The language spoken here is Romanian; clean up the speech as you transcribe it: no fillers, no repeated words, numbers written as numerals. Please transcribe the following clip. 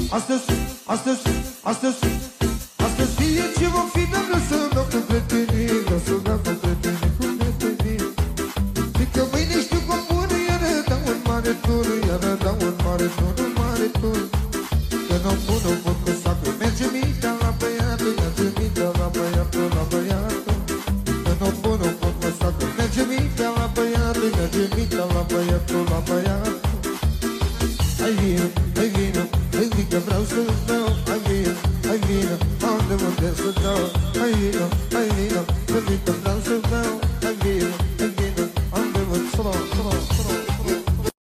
Astăzi, astăzi, astăzi, astăzi fie ce vom fi, dar vreau să dau cu prietenii, vreau să dau cu prietenii, cu prietenii. Fiindcă mâine știu cum pune, iară dau un mare tur, iară dau un mare tur, un mare tur. Că nu pot cu sacul, merge mintea la băiatul, merge mintea la băiatul, la băiatul. Că nu pot cu sacul, merge mintea la băiatul, merge mintea la băiatul, la băiatul. Hai vină, hai vină, hai vină, că vreau să beau. Hai vină, hai vină, unde să dau. Hai vină, hai vină, că vreau să beau. Hai vină, unde să dau.